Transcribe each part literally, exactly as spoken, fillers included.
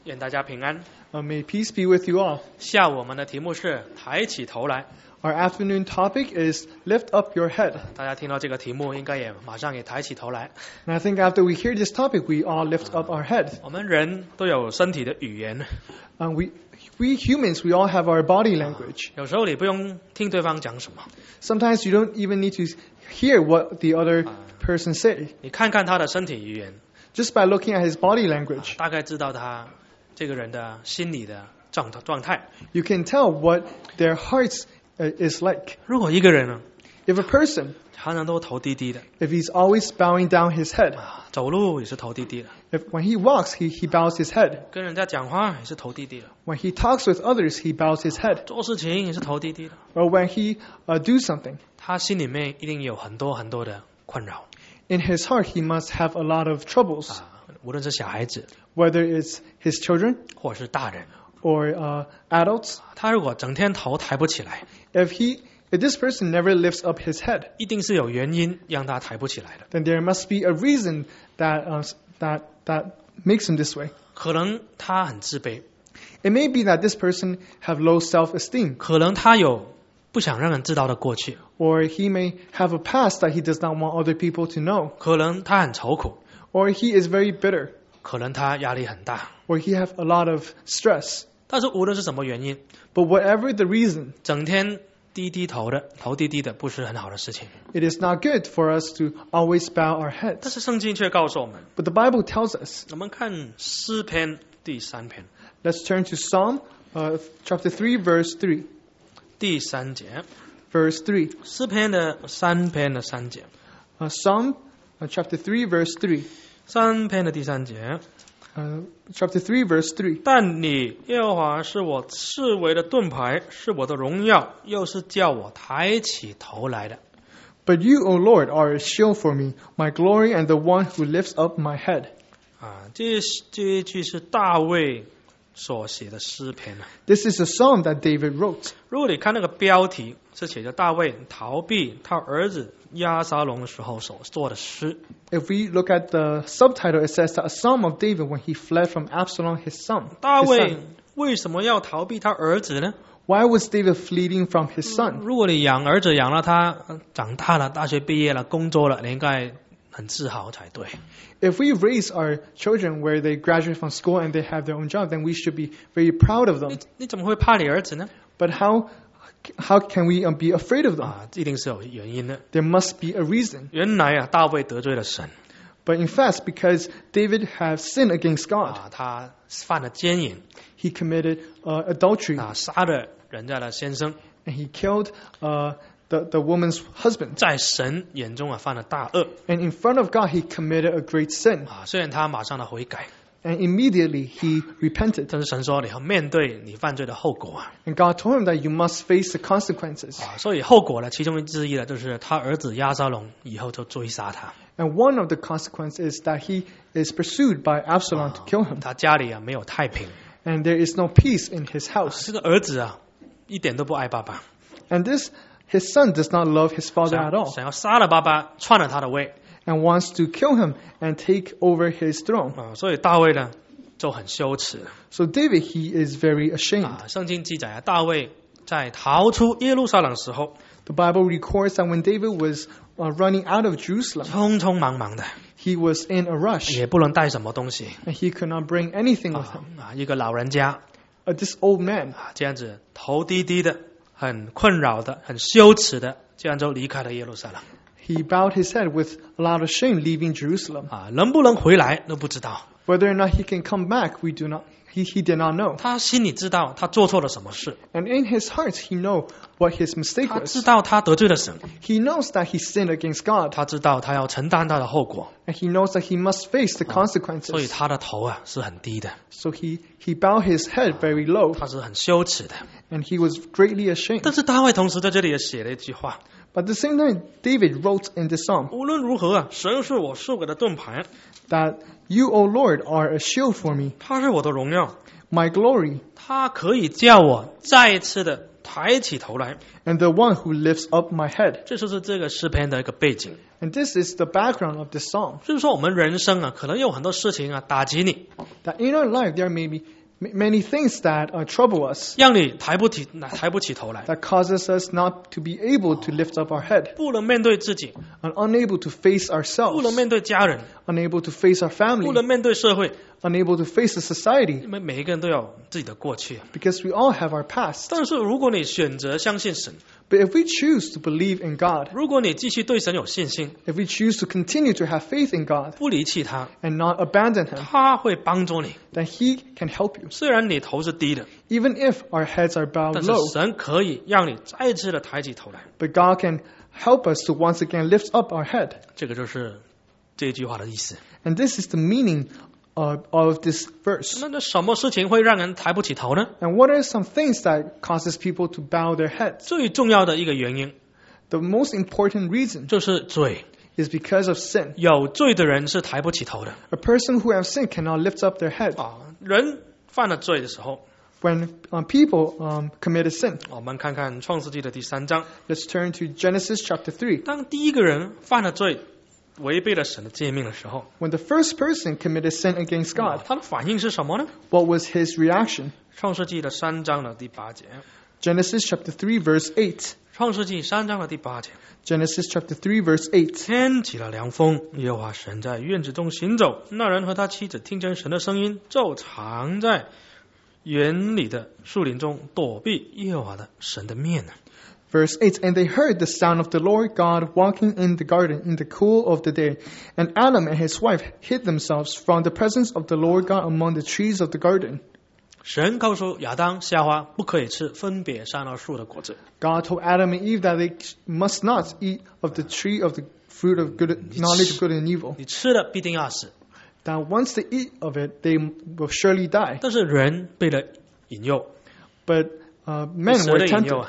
愿大家平安。 Uh, may peace be with you all. 下午我们的题目是抬起头来。 Our afternoon topic is lift up your head. 大家听到这个题目，应该也马上也抬起头来。 And I think after we hear this topic, we all lift up our head. 我们人都有身体的语言， Uh, we, we humans, we all have our body language. 有时候你不用听对方讲什么， Sometimes you don't even need to hear what the other person say. 你看看他的身体语言， Just by looking at his body language, 大概知道他这个人的心理的状状态。 you can tell what their hearts uh, is like. 如果一个人呢， If a person, 常常都头低低的， if he's always bowing down his head, 啊，走路也是头低低的， if when he walks, he, he bows his head. 跟人家讲话也是头低低的， When he talks with others, he bows his head. 做事情也是头低低的， Or when he uh, do something, 他心里面一定有很多很多的困扰 in his heart, he must have a lot of troubles, 啊，无论是小孩子 whether it's his children 或是大人， or uh, adults. 他如果整天头抬不起来， If he, if this person never lifts up his head, 一定是有原因让他抬不起来的。 then there must be a reason that uh, that that makes him this way. 可能他很自卑， It may be that this person have low self-esteem, 可能他有不想让人知道的过去， or he may have a past that he does not want other people to know, 可能他很愁苦， or he is very bitter, 可能他压力很大。 or he have a lot of stress. 但是无论是什么原因， But whatever the reason, 整天低低头的，头低低的，不是很好的事情。 it is not good for us to always bow our 但 heads. 是圣经却告诉我们， But the Bible tells us. 我们看诗篇第三篇 Let's turn to Psalm uh, chapter three, verse three. 第三节， Verse three. 诗篇的三篇的三节， Uh, Psalm uh, chapter three, verse three. 三篇的第三节。 Uh, chapter three, verse three. 但你耶和华是我视为的盾牌，是我的荣耀，又是叫我抬起头来的。 But you, O Lord, are a shield for me, my glory, and the one who lifts up my head. 啊，这这一句是大卫所写的诗篇啊。 This is a psalm that David wrote. 如果你看那个标题，是写着大卫逃避他儿子押沙龙的时候所做的诗。 If we look at the subtitle, it says that a psalm of David when he fled from Absalom, his son. 大 His 卫 son. 为什么要逃避他儿子呢？ Why was David fleeing from his son? 如果你养儿子养了他，呃长大了，大学毕业了，工作了，你应该很自豪才对。 If we raise our children where they graduate from school and they have their own job, then we should be very proud of 你 them. 你怎么会怕你儿子呢？ But how how can we um, be afraid of them? 啊，一定是有原因的。 There must be a reason. 原来啊，大卫得罪了神 But in fact, because David has sinned against God, 啊，他犯了奸淫 he committed uh, adultery 啊，杀了人家的先生， and he killed uh, the, the woman's husband. 在神眼中啊犯了大恶 And in front of God, he committed a great sin. 啊。虽然他马上的悔改， And immediately he repented. 但是神说你要面对你犯罪的后果啊 And God told him that you must face the consequences. 啊。所以后果呢，其中之一呢，就是他儿子押沙龙以后就追杀他， And one of the consequences is that he is pursued by Absalom to kill him. 他家里啊没有太平。 And there is no peace in his house. 这个儿子啊，一点都不爱爸爸， And this, his son does not love his father 想 at all 想要杀了爸爸，篡了他的位 and wants to kill him and take over his throne. 啊。所以大卫呢就很羞耻 So David, he is very ashamed. 啊。圣经记载啊，大卫在逃出耶路撒冷的时候， The Bible records that when David was uh, running out of Jerusalem, 匆匆忙忙的， he was in a rush 也不能带什么东西 and he could not bring anything with 啊 him. 啊，一个老人家 Uh, this old man, 啊，这样子头低低的，很困扰的，很羞耻的，这样就离开了耶路撒冷 he bowed his head with a lot of shame leaving Jerusalem. 啊，能不能回来都不知道。 Whether or not he can come back, we do not. He, he did not know. 他心里知道他做错了什么事， And in his heart, he know what his mistake 他知 was. 道他得罪了神， He knows that he sinned against God. 他知道他要承担他的后果， And he knows that he must face the 所以 consequences. 他的头啊是很低的， So he, he bowed his head very low. 他是很羞耻的。 And he was greatly ashamed. 但是大卫同时在这里也写了一句话： But at the same time, David wrote in this psalm 无论如何啊，神是我受给的盾牌， that you, O Lord, are a shield for me, 他是我的荣耀， my glory, 他可以叫我再一次的抬起头来。 and the one who lifts up my head. 这就是这个诗篇的一个背景。 And this is the background of this psalm. 就是说，我们人生啊，可能有很多事情啊打击你， That in our life there may be m- many things that uh, trouble us, 让你抬不起抬不起头来， that causes us not to be able to lift up our head, 不能面对自己， and unable to face 不能 ourselves, 面对家人， unable to face our 不 family, 能面对社会。 unable to face the society, 因为每一个人都有自己的过去， because we all have our past. 但是如果你选择相信神， But if we choose to believe in God, 如果你继续对神有信心， if we choose to continue to have faith in God 不离弃他， and not abandon Him, 他会帮助你。 then He can help you. 虽然你头是低的， Even if our heads are bowed 但是 low, 神可以让你再次的抬起头来。 but God can help us to once again lift up our head. 这个就是这句话的意思。 And this is the meaning of, of this verse. 那那什么事情会让人抬不起头呢？ And what are some things that causes people to bow their heads? 最重要的一个原因 The most important reason 就是罪。 is because of sin. 有罪的人是抬不起头的 A person who has sinned cannot lift up their head. 啊。人犯了罪的时候， When um, people um, commit a sin, 我们看看创世纪的第三章， let's turn to Genesis chapter three. 当第一个人犯了罪，违背了神的诫命的时候， When the first person committed sin against God, 他的反应是什么呢？ what was his reaction? 创世纪的三章的第八节， Genesis chapter three, verse eight. 创世纪三章的第八节， Genesis chapter three, verse eight. 天起了凉风，耶和华神在院子中行走，那人和他妻子听见神的声音，就藏在园里的树林中躲避耶和华的神的面呢。 Verse eight, and they heard the sound of the Lord God walking in the garden in the cool of the day. And Adam and his wife hid themselves from the presence of the Lord God among the trees of the garden. 神告诉亚当、夏娃不可以吃分别善恶树的果子。 God told Adam and Eve that they must not eat of the tree of the fruit of good, knowledge of good and evil. 你吃了必定要死。 That once they eat of it, they will surely die. 但是人被了引诱， But uh, 被 men 蛇 were 的引 tempted. 诱啊，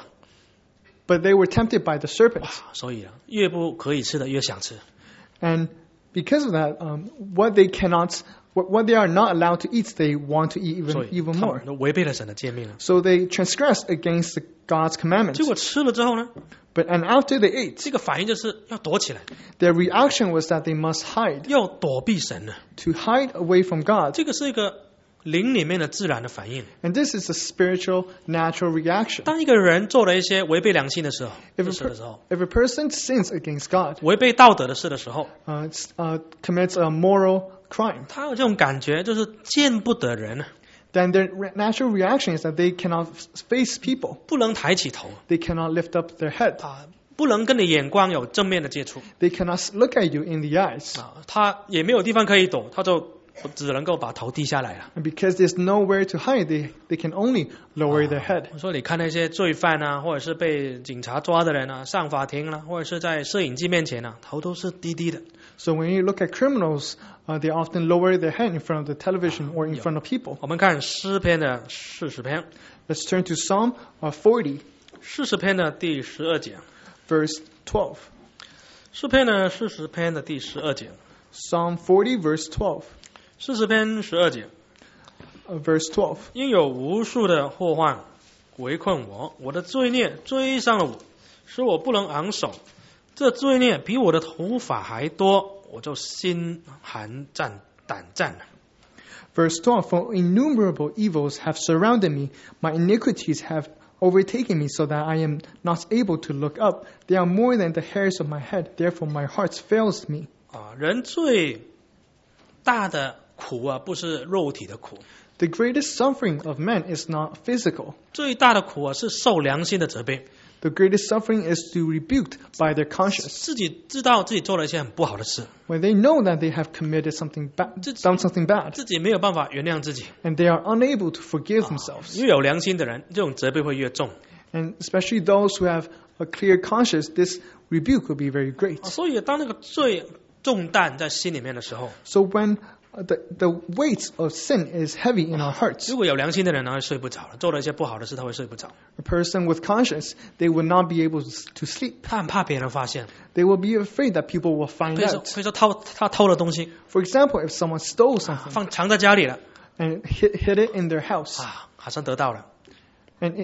But they were tempted by the serpent. 所以啊，越不可以吃的越想吃。 And because of that, um, what they cannot, what, what they are not allowed to eat, they want to eat 所 even 以 even 他 more. 们都违背了神的诫命了。 So they transgress against the, God's commandments. 结果吃了之后呢， But and after they ate, 这个反应就是要躲起来， their reaction was that they must hide, 要躲避神了。 to hide away from God. 这个是一个灵里面的自然的反应。 And this is a spiritual, natural reaction. 当一个人做了一些违背良心的时候， If 的 a, 事 per- 的时候， if a person sins against God, 违背道德的事的时候， uh, s- uh, commits a moral crime, 他有这种感觉，就是见不得人， then their re- natural reaction is that they cannot f- face people. 不能抬起头 They cannot lift up their head. 啊，不能跟你眼光有正面的接触 They cannot s- look at you in the eyes. 啊，他也没有地方可以躲，他就只能够把头低下来了。 And because there's nowhere to hide, they, they can only lower their head. 我说你看那些罪犯啊，或者是被警察抓的人啊，上法庭啊，或者是在摄影机面前啊，头都是低低的。 So when you look at criminals, uh, they often lower their head in front of the television or in front of people. 我们看诗篇的四十篇， Let's turn to Psalm uh, forty, 四十篇的第十二节， verse twelve. 诗篇的四十篇的第十二节， Psalm forty, verse twelve. 四十篇十二节， Uh, verse twelve. 因有无数的祸患围困我，我的罪孽追上了我，使我不能昂首。这罪孽比我的头发还多，我就心寒战胆战了。 Verse twelve. For innumerable evils have surrounded me, my iniquities have overtaken me, so that I am not able to look up. They are more than the hairs of my head, therefore my heart fails me. 啊，人最大的苦啊，不是肉体的苦， The greatest suffering of men is not physical. 最大的苦啊是受良心的责备， The greatest suffering is to be rebuked by their conscience. 自己知道自己做了一些很不好的事， When they know that they have committed something bad, done something bad, 自己没有办法原谅自己。 and they are unable to forgive themselves. 越有良心的人，这种责备会越重。 And especially those who have a clear conscience, this rebuke will be very great. 啊所以当那个罪重担在心里面的时候， So when uh, the, the weight of sin is heavy in our hearts, 如果有良心的人呢，会睡不着了，做了一些不好的事，他会睡不着， a person with conscience, they will not be able to, to sleep. 他很怕别人发现。 They will be afraid that people will 比 find 如说， out. 比如说偷他偷了东西， For example, if someone stole something 放藏在家里了 and hid, hid it in their house, 啊，好像得到了， and it,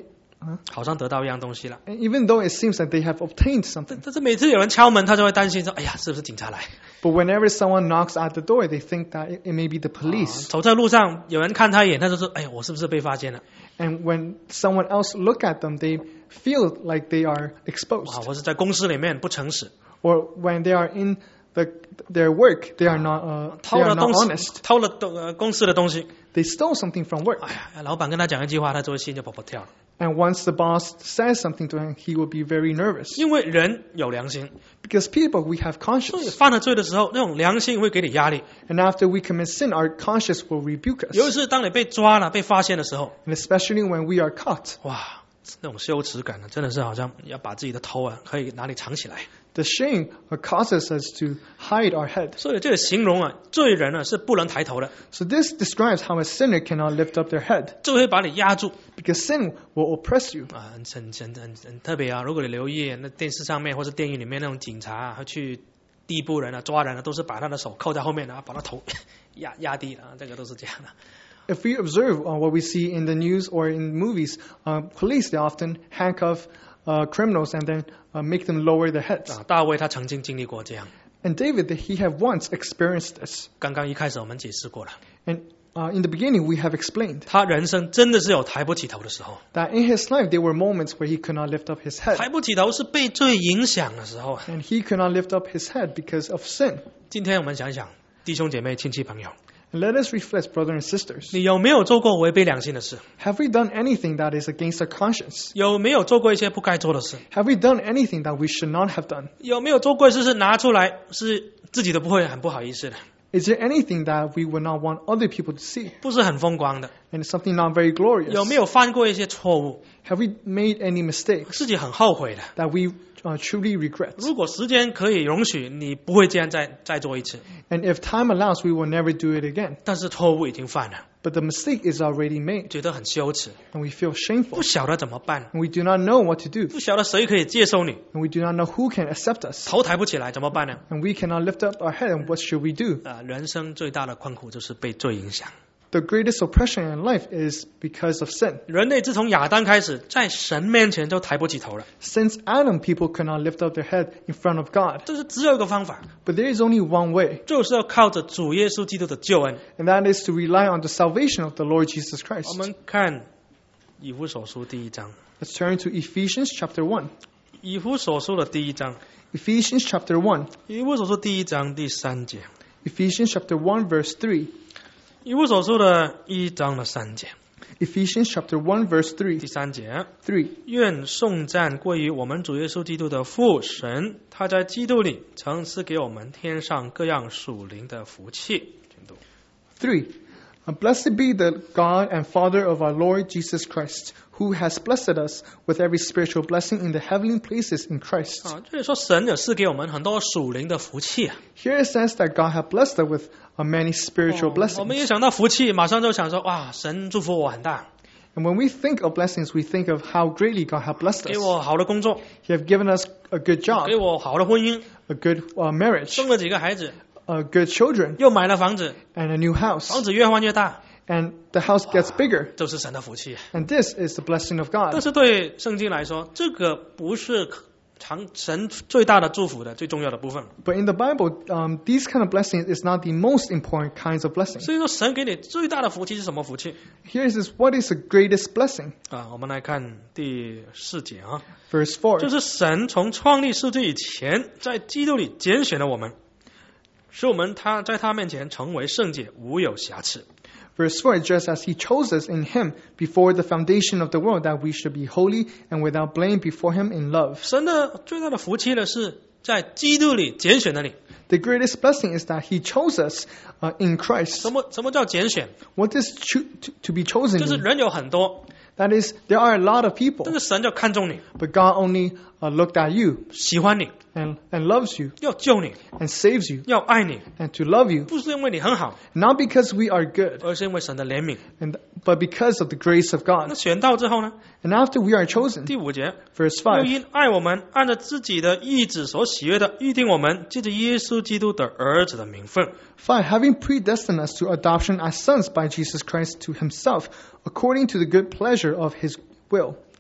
好像得到一样东西了。 And even though it seems that they have obtained something, 但是每次有人敲门，他就会担心说：“哎呀，是不是警察来？” but whenever someone knocks at the door, they think that it, it may be the 啊 police. 走在路上，有人看他一眼，他就说：“哎呀，我是不是被发现了？” And when someone else look at them, they feel like they are 啊， exposed. 或是在公司里面不诚实， Or when they are in the, their work, they are not, uh, 偷 they 了 are not 东西 honest. ， 偷了东呃公司的东西。 They stole something from work. 哎呀，老板跟他讲一句话，他就会心就跑跑跳了。 And once the boss says something to him, he will be very nervous. 因为人有良心， Because people, we have 所以 conscience. 犯了罪的时候，那种良心会给你压力。 And after we commit sin, our conscience will rebuke 尤其 us. 是当你被抓了、被发现的时候， And especially when we are caught. 哇，那种羞耻感呢，真的是好像要把自己的头啊，可以哪里藏起来。 The shame causes us to hide our head. 所以这个形容啊，罪人呢是不能抬头的， So this describes how a sinner cannot lift up their head. 就会把你压住 Because sin will oppress you. 啊，很很很很很特别啊！如果你留意那电视上面或是电影里面那种警察啊，他去逮捕人啊、抓人啊，都是把他的手扣在后面，然后把他头压压低啊，这个都是这样的。 If we observe uh, what we see in the news or in movies, uh, police, they often handcuff uh, criminals and then uh, make them lower their heads. 啊，大卫他曾经经历过这样。 And David, he had once experienced this. 刚刚一开始我们解释过了， And uh, in the beginning, we have explained 他人生真的是有抬不起头的时候， that in his life, there were moments where he could not lift up his head. 抬不起头是被罪影响的时候。 And he could not lift up his head because of sin. 今天我们想一想，弟兄姐妹、亲戚朋友， And let us reflect, brothers and sisters. 你有没有做过违背良心的事？ Have we done anything that is against our conscience? 有没有做过一些不该做的事？ Have we done anything that we should not have done? 有没有做过一些事拿出来是自己都不会很不好意思的， Is there anything that we would not want other people to see? 不是很风光的？ And it's something not very glorious? 有没有犯过一些错误， Have we made any mistakes 自己很后悔的？ that we uh, truly regret? 如果时间可以容许，你不会这样再再做一次， And if time allows, we will never do it again. 但是错误已经犯了， But the mistake is already made, 觉得很羞耻， and we feel 不 shameful, 晓得怎么办， and we do not know what to do, 不晓得谁可以接受你， and we do not know who can accept us, 头抬不起来怎么办呢？ and we cannot lift up our head, and what should we do? 啊，人生最大的困苦就是被罪影响。 The greatest oppression in life is because of sin. 人类自从亚当开始，在神面前就抬不起头了。 Since Adam, people could not lift up their head in front of God. 这是只有一个方法， But there is only one way, 就是要靠着主耶稣基督的救恩。 and that is to rely on the salvation of the Lord Jesus 我 Christ. 们看以弗所书第一章， Let's turn to Ephesians chapter one. 以弗所书的第一章， Ephesians chapter one. 以弗所书第一章第三节， Ephesians chapter one, verse three. 以弗所书的一章的三节， Ephesians chapter one, verse 第 three. 三节， three. 愿颂赞归于我们主耶稣基督的父神，他在基督里曾赐给我们天上各样属灵的福气。请读 three. Uh, Blessed be the God and Father of our Lord Jesus Christ, who has blessed us with every spiritual blessing in the heavenly places in Christ. 啊，这里说神有赐给我们很多属灵的福气啊。 Here it says that God has blessed us with uh, many spiritual 我们一 blessings. 想到福气，马上就想说，哇，神祝福我很大， And when we think of blessings, we think of how greatly God has blessed 给 us. 我好的工作， He has given us a good job, 给我好的婚姻， a good uh, marriage, 生了几个孩子， uh, good children, 又买了房子， and a new house. 房子越换越大， And the house gets bigger. 都是神的福气。 And this is the blessing of 但 God. 是对圣经来说，这个不是常神最大的祝福的最重要的部分。 But in the Bible, um, these kind of blessings is not the most important kinds of blessings. 所以说，神给你最大的福气是什么福气 Here is what is the greatest blessing. 啊？我们来看第四节啊， Verse four. 就是神从创立世界以前，在基督里拣选了我们，使我们他在他面前成为圣洁，无有瑕疵。 Verse four, just as he chose us in him before the foundation of the world, that we should be holy and without blame before him in love. 神的最大的福气呢，是在基督里拣选了你。 The greatest blessing is that he chose us uh, in Christ. 什么什么叫拣选？ What does cho- to, to be chosen 就是 mean? 人有很多， That is, there are a lot of 但 people, 是神就看重你， but God only uh, looked at you 喜欢你， and, and loves you 要救你， and saves you 要爱你， and to love you, 不是因为你很好， not because we are good, 而是因为神的怜悯。 and, but because of the grace of 那 God. 选到之后呢？ And after we are chosen, 第五节， verse 又 five, 因爱我们，按照自己的意志所喜悦的，预定我们，借着耶稣基督的儿子的名分。 five, having predestined us to adoption as sons by Jesus Christ to himself, according to the good pleasure of his will.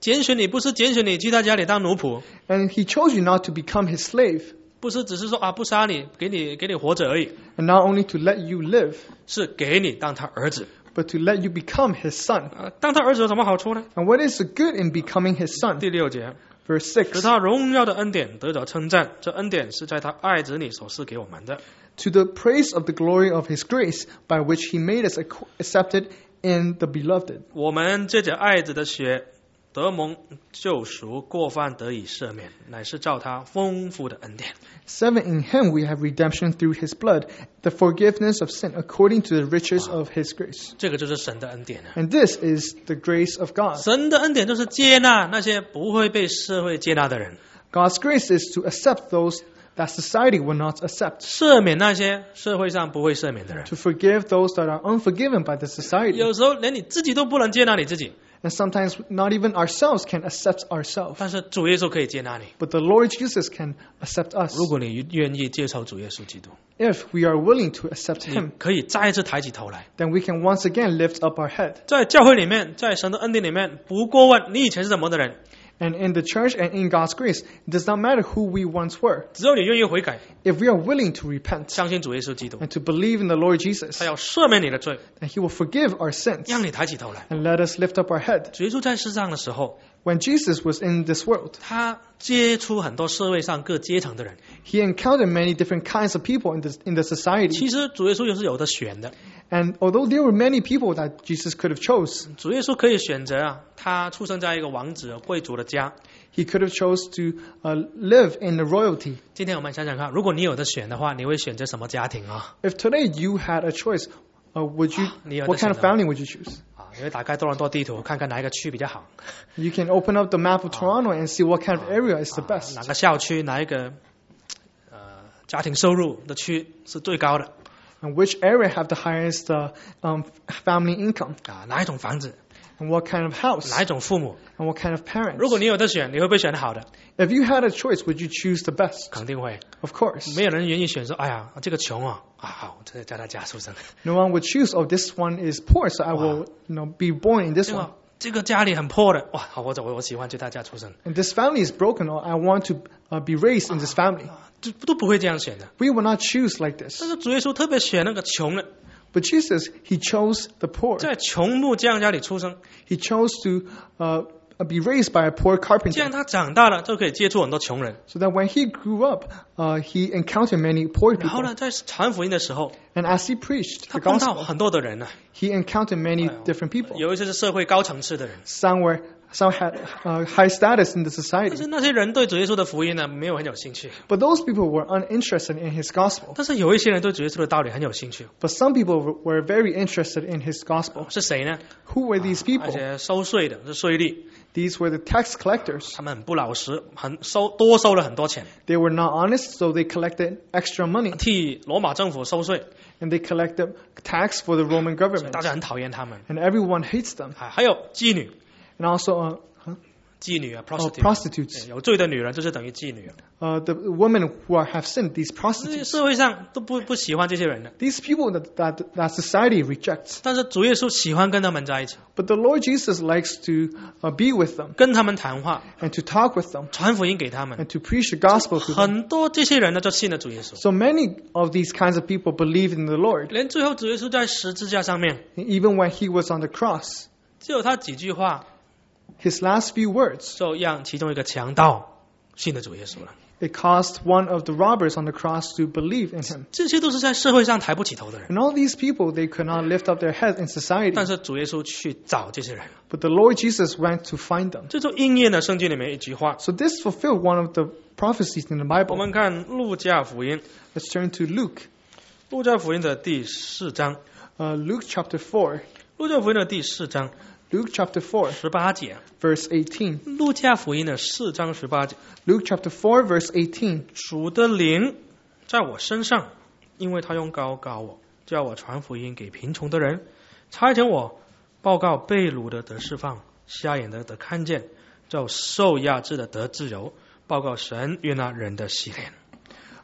拣选你不是拣选你去他家里当奴仆， And he chose you not to become his slave, 不是只是说啊不杀你，给你给你活着而已， and not only to let you live, 是给你当他儿子。 but to let you become his son. 啊，当他儿子有什么好处呢？ And what is the good in becoming his son? 第六节， Verse 使 six. 他荣耀的恩典得着称赞，这恩典是在他爱子里所赐给我们的。 To the praise of the glory of his grace, by which he made us ac- accepted in the beloved. 我们借着爱子的血得蒙救赎，过犯得以赦免，乃是照他丰富的恩典。 Seven, in him we have redemption through his blood, the forgiveness of sin according to the riches of his grace. 这个就是神的恩典啊！ And this is the grace of God. 神的恩典就是接纳那些不会被社会接纳的人， God's grace is to accept those that society will not accept, 赦免那些社会上不会赦免的人。 to forgive those that are unforgiven by the society. 有时候连你自己都不能接纳你自己， And sometimes not even ourselves can accept ourselves. 但是主耶稣可以接纳你。 But the Lord Jesus can accept us 如果你愿意接受主耶稣基督， if we are willing to accept 你 him. 可以再一次抬起头来， Then we can once again lift up our head. 在教会里面，在神的恩典里面，不过问你以前是什么的人， And in the church and in God's grace, it does not matter who we once were. 只有你愿意悔改， If we are willing to repent 相信主耶稣基督， and to believe in the Lord Jesus, 他要赦免你的罪， then he will forgive our sins 让你抬起头来。 and let us lift up our head. 主耶稣在世上的时候， When Jesus was in this world, 他接触很多社会上各阶层的人。 he encountered many different kinds of people in the, in the society. 其实主耶稣也是有的选的， And although there were many people that Jesus could have chose, 主耶稣可以选择啊，他出生在一个王子贵族的家。 he could have chose to uh, live in the royalty. 今天我们想想看，如果你有的选的话，你会选择什么家庭啊？ If today you had a choice, uh, would you? 你有 What 得 kind 选 of 的。 family would you choose? 啊，你会打开多伦多地图，看看哪一个区比较好， You can open up the map of Toronto and see what kind of area is the 啊 best. 哪个校区，哪一个呃家庭收入的区是最高的 And which area have the highest uh, um, family income? 啊？哪一种房子， And what kind of house? 哪一种父母？ And what kind of parents? 如果你有得选，你会不会选好的？ If you had a choice, would you choose the best? 肯定会。 Of course. 没有人愿意选说，哎呀，这个穷啊，啊好，我在在他家出生。 No one would choose, oh, this one is poor, so I will, you know, be born in this 这 one. 个这个家里很破的，哇，好，我我我喜欢去他家出生， And this family is broken, or I want to uh, be raised in this family. 都都不会这样选的。 We will not choose like this. 但是主耶稣特别选那个穷的， But Jesus, he chose the poor. 在穷木匠家里出生， He chose to uh, be raised by a poor 这 carpenter, 样他长大了就可以接触很多穷人。 so that when he grew up, uh, he encountered many poor 然后 people. 呢，在传福音的时候， And as he preached 他 the 碰到 gospel, 很多的人呢、 he encountered many 哎呦 different people. 有一些是社会高层次的人， Some were, some had uh, high status in the 但是 society, 那些人对主耶稣的福音呢没有很有兴趣。 but those people were uninterested in his gospel. 但是有一些人对主耶稣的道理很有兴趣， But some people were were very interested in his gospel. 是谁呢？ Who were these 那 people? 些收税的，是税吏， These were the tax collectors. 他们很不老实，很收多收了很多钱， They were not honest, so they collected extra money, 替罗马政府收税， and they collected tax for the Roman 大 government. 家很讨厌他们。 And everyone hates them. 还还有妓女， And also, uh, huh? 妓女啊 oh, ，prostitute， prostitutes. 有罪的女人就是等于妓女。 Uh, the women who are, have sinned, these 这 prostitutes. 社会上都不不喜欢这些人的， These people that, that, that society rejects. 但是主耶稣喜欢跟他们在一起， But the Lord Jesus likes to uh, be with them 跟他们谈话， and to talk with them 传福音给他们。 and to preach the gospel to them. 很多这些人呢，就信了主耶稣。 So many of these kinds of people believed in the Lord. 连最后主耶稣在十字架上面， And even when he was on the cross, 只有他几句话， his last few words, 就让其中一个强盗信了主耶稣了。 it caused one of the robbers on the cross to believe in him. 这些都是在社会上抬不起头的人， And all these people, they could not lift up their heads in society. 但是主耶稣去找这些人， But the Lord Jesus went to find them. 这就应验了圣经里面一句话。 So this fulfilled one of the prophecies in the 我 Bible. 们看路加福音， Let's turn to Luke. 路加福音的第四章， Uh, Luke chapter four. 路加福音的第四章 Luke chapter four, 十八节， verse eighteen. 路加福音的四章十八节， Luke chapter four, verse eighteen. 主的灵在我身上，因为他用膏膏我，叫我传福音给贫穷的人，差遣我报告被掳的得释放，瞎眼的得看见，叫受压制的得自由，报告神悦纳人的喜怜。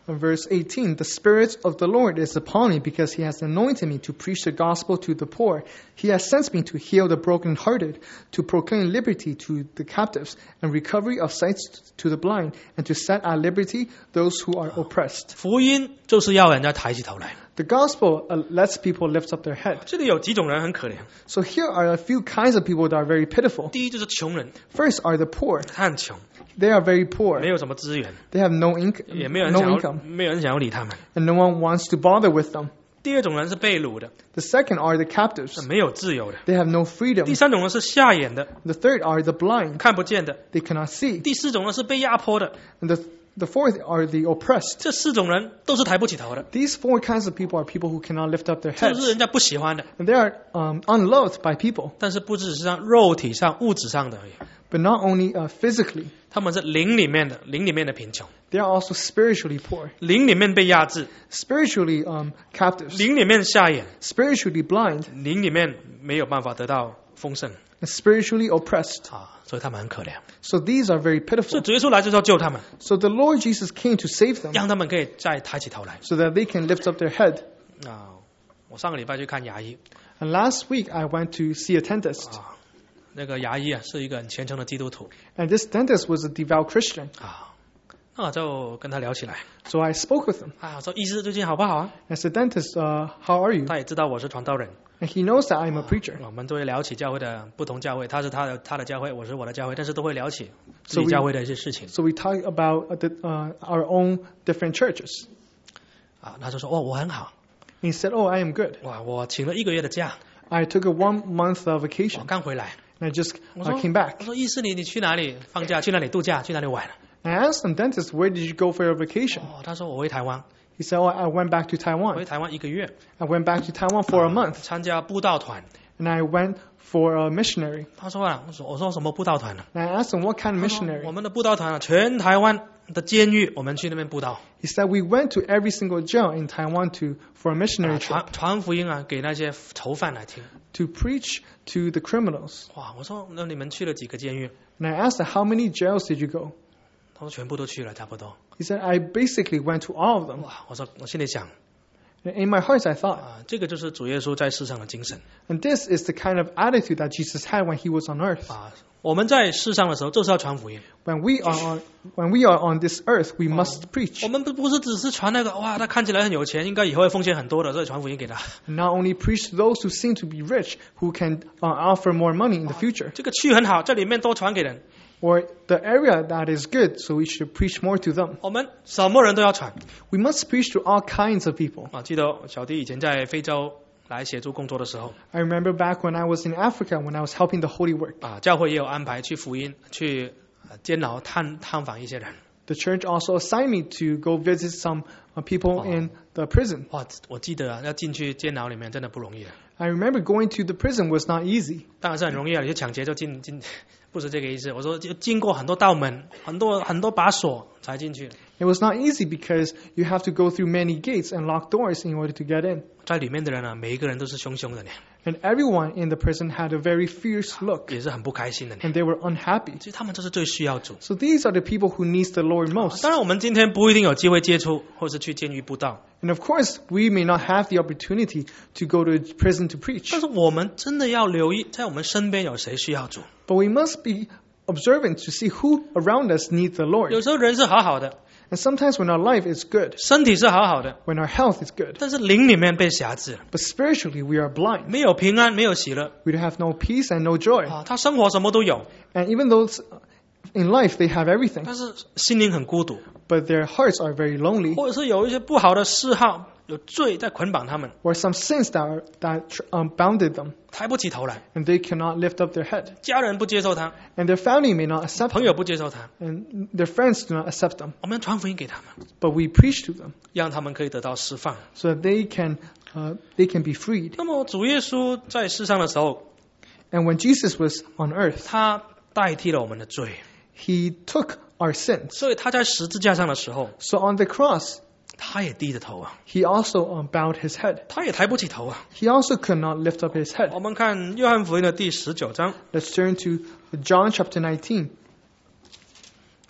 In verse eighteen, the Spirit of the Lord is upon me because he has anointed me to preach the gospel to the poor. He has sent me to heal the brokenhearted, to proclaim liberty to the captives, and recovery of sight to the blind, and to set at liberty those who are oppressed. 福音就是要人家抬起头来。 The gospel uh, lets people lift up their head. 这里有几种人很可怜。 So here are a few kinds of people that are very pitiful. 第一就是穷人， First are the poor. 他很穷， They are very poor. 没有什么资源， They have no, inc- 也没有人 no 想要， income, 没有人想要理他们。 and no one wants to bother with them. 第二种人是被掳的， The second are the captives. 没有自由的。 They have no freedom. 第三种人是瞎眼的， The third are the blind. 看不见的。 They cannot see. 第四种呢是被压迫的， And the, the fourth are the oppressed. 这四种人都是抬不起头的， These four kinds of people are people who cannot lift up their 这 heads. 是人家不喜欢的， And they are um, unloved by people. 但是不只是上肉体上、物质上的而已， But not only uh, physically, 他们是灵里面的，灵里面的贫穷， they are also spiritually poor. 灵里面被压制， Spiritually um, captives. 灵里面瞎眼， Spiritually blind. 灵里面没有办法得到丰盛 And spiritually oppressed. 啊，所以他们很可怜。 So these are very 所以 pitiful. 主耶稣来就是要救他们， So the Lord Jesus came to save them 让他们可以再抬起头来 so that they can lift up their head. 啊。我上个礼拜去看牙医 And last week I went to see a dentist. 啊，那个牙医啊是一个很虔诚的基督徒 And this dentist was a devout Christian. 啊，那我就跟他聊起来 So I spoke with him. 啊，我说医师最近好不好啊？ I said, Dentist, uh, how are you? 他也知道我是传道人， And he knows that I'm a preacher. 我们都会聊起教会的不同教会，他是他的他的教会，我是我的教会，但是都会聊起自 So 己 we- 教会的一些事情 So we talk about uh, the, uh, our own different churches. 啊。他就说哦，我很好， And he said, oh, I am good. 哇，我请了一个月的假， I took a one month uh, 我 vacation 刚回来。 and I just 我 uh, 说 came back. 我说医师你你去哪里放假？去哪里度假？去哪里玩？ And I asked him, Dentist, where did you go for your vacation? 哦，他说我回台湾， He said, oh, I went back to 回 Taiwan. 台湾一个月， I went back to Taiwan for a month. 参加布道团。 And I went for a missionary. 他说啊，我说我说什么布道团呢、 And I asked him, what kind of 他说 missionary? 我们的布道团啊，全台湾的监狱，我们去那边布道， He said, we went to every single jail in Taiwan to for a 啊 missionary 传 trip 传福音啊，给那些囚犯来听。 to preach to the criminals. 哇，我说那你们去了几个监狱？ And I asked him, how many jails did you go? 他说全部都去了，差不多。 He said, I basically went to all of them. 哇，我说我心里想 And in my heart, I thought, 啊，这个就是主耶稣在世上的精神 and this is the kind of attitude that Jesus had when he was on earth. 啊。我们在世上的时候就是要传福音， When we are on, when we are on this earth, we must preach. 我们不不是只是传那个哇，他看起来很有钱，应该以后会奉献很多的，所以传福音给他。 And not only preach to those who seem to be rich, who can uh, offer more money in the future, 这个区很好，这里面多传给人。 or the area that is good, so we should preach more to them. 我们什么人都要传 We must preach to all kinds of people. 啊！记得小弟以前在非洲来协助工作的时候 I remember back when I was in Africa, when I was helping the Holy Work. 啊，教会也有安排去福音、去呃监牢探探访一些人。 The church also assigned me to go visit some uh, people in the prison. 哇，我记得啊，要进去监牢里面真的不容易的。 I remember going to the prison was not easy. 当然是很容易啊，你去抢劫就进进，不是这个意思。我说就经过很多道门，很多很多把锁才进去。 It was not easy because you have to go through many gates and lock doors in order to get in. 在里面的人啊，每一个人都是凶凶的呢， And everyone in the prison had a very fierce look, 也是很不开心的呢。 and they were unhappy. 其实他们就是最需要主。 So these are the people who needs the Lord most. 当然，我们今天不一定有机会接触，或是去监狱布道， And of course, we may not have the opportunity to go to prison to preach. 但是我们真的要留意，在我们身边有谁需要主。 But we must be observant to see who around us needs the 有 Lord. 时候人是好好的， And sometimes when our life is good, 身体是好好的， when our health is good, 但是灵里面被辖制了， but spiritually we are blind. 没有平安，没有喜乐 We have no peace and no joy. 啊。他生活什么都有， And even though it's- in life they have everything, 但是心灵很孤独， but their hearts are very lonely, 或者是有一些不好的嗜好，有罪在捆绑他们， or some sins that are, that um, bounded them, 抬不起头来， and they cannot lift up their head. 家人不接受他， And their family may not accept 朋 them, 友不接受他， and their friends do not accept them. 我们传福音给他们， But we preach to them 让他们可以得到释放。 so that they can, uh, they can be freed. 那么主耶稣在世上的时候， And when Jesus was on earth, 他代替了我们的罪， he took our sins. 所以他在十字架上的时候， So on the cross, 他也低着头啊， he also um, bowed his head. 他也抬不起头啊。 He also could not lift up his head. 我们看约翰福音的第十九章 Let's turn to John chapter nineteen. 啊，